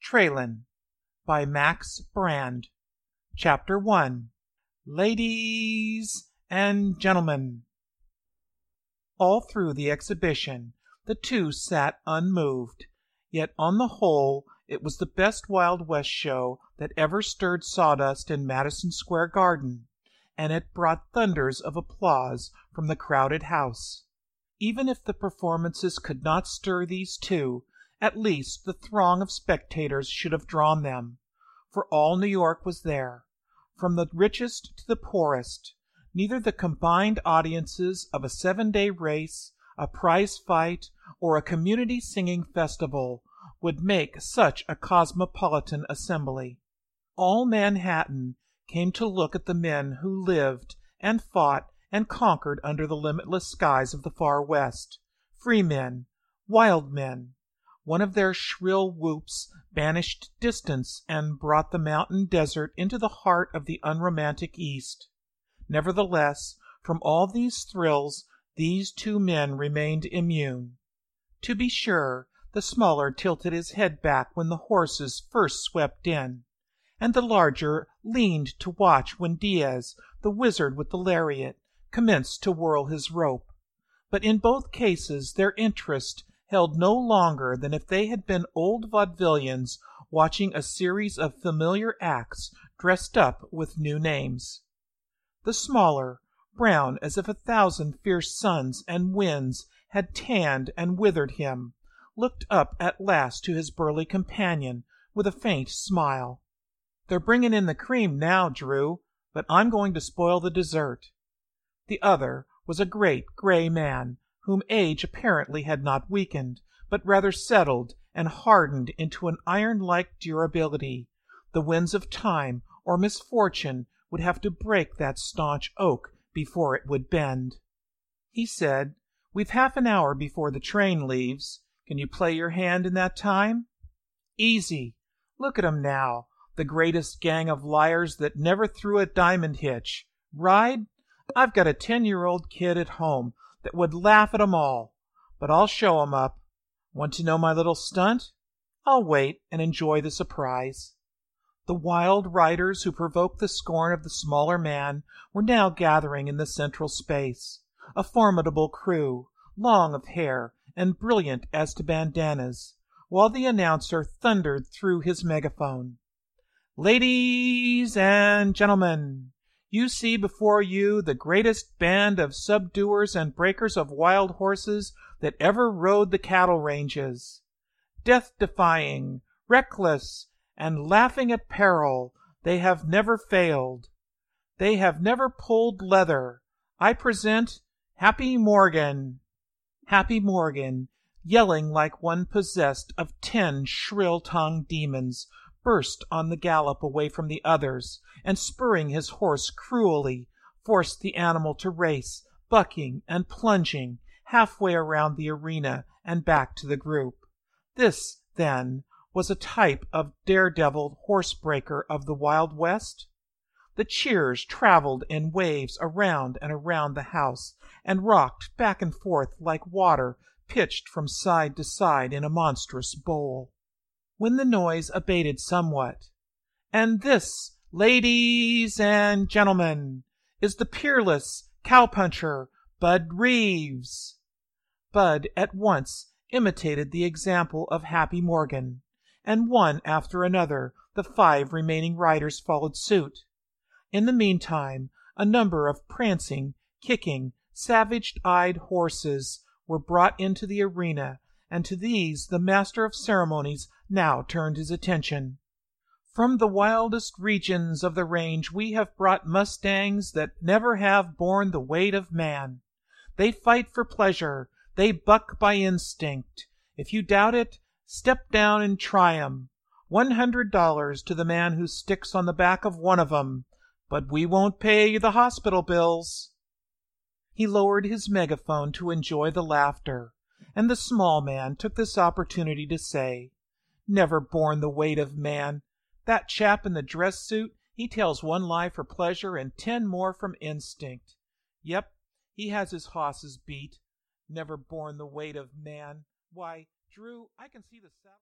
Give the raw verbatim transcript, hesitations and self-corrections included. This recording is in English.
Trelane by Max Brand. Chapter one. Ladies and Gentlemen. All through the exhibition the two sat unmoved, yet on the whole it was the best Wild West show that ever stirred sawdust in Madison Square Garden, and it brought thunders of applause from the crowded house. Even if the performances could not stir these two, at least the throng of spectators should have drawn them, for all New York was there, from the richest to the poorest. Neither the combined audiences of a seven-day race, a prize fight, or a community singing festival would make such a cosmopolitan assembly. All Manhattan came to look at the men who lived and fought and conquered under the limitless skies of the far West. Free men, wild men. One of their shrill whoops banished distance and brought the mountain desert into the heart of the unromantic East. Nevertheless, from all these thrills these two men remained immune. To be sure, the smaller tilted his head back when the horses first swept in, and the larger leaned to watch when Diaz, the wizard with the lariat, commenced to whirl his rope. But in both cases their interest held no longer than if they had been old vaudevillians watching a series of familiar acts dressed up with new names. The smaller, brown as if a thousand fierce suns and winds had tanned and withered him, looked up at last to his burly companion with a faint smile. "They're bringing in the cream now, Drew, but I'm going to spoil the dessert." The other was a great gray man, whom age apparently had not weakened, but rather settled and hardened into an iron-like durability. The winds of time or misfortune would have to break that staunch oak before it would bend. He said, "We've half an hour before the train leaves. Can you play your hand in that time?" "Easy. Look at 'em now, the greatest gang of liars that never threw a diamond hitch. Ride? I've got a ten-year-old kid at home that would laugh at 'em all, but I'll show 'em up. Want to know my little stunt? I'll wait and enjoy the surprise." The wild riders who provoked the scorn of the smaller man were now gathering in the central space, a formidable crew, long of hair and brilliant as to bandanas, while the announcer thundered through his megaphone. "Ladies and gentlemen, you see before you the greatest band of subduers and breakers of wild horses that ever rode the cattle ranges. Death-defying, reckless, and laughing at peril, they have never failed. They have never pulled leather. I present Happy Morgan." Happy Morgan, yelling like one possessed of ten shrill-tongued demons, burst on the gallop away from the others, and spurring his horse cruelly, forced the animal to race, bucking and plunging, halfway around the arena and back to the group. This, then, was a type of daredevil horsebreaker of the Wild West? The cheers traveled in waves around and around the house, and rocked back and forth like water pitched from side to side in a monstrous bowl. When the noise abated somewhat, "And this, ladies and gentlemen, is the peerless cowpuncher, Bud Reeves." Bud at once imitated the example of Happy Morgan, and one after another the five remaining riders followed suit. In the meantime, a number of prancing, kicking, savage-eyed horses were brought into the arena, and to these the master of ceremonies now turned his attention. "From the wildest regions of the range we have brought mustangs that never have borne the weight of man. They fight for pleasure, they buck by instinct. If you doubt it, step down and try 'em. One hundred dollars to the man who sticks on the back of one of 'em, but we won't pay the hospital bills." He lowered his megaphone to enjoy the laughter, and the small man took this opportunity to say, "Never borne the weight of man. That chap in the dress suit, he tells one lie for pleasure and ten more from instinct. Yep, he has his hosses beat. Never borne the weight of man. Why, Drew, I can see the saddle."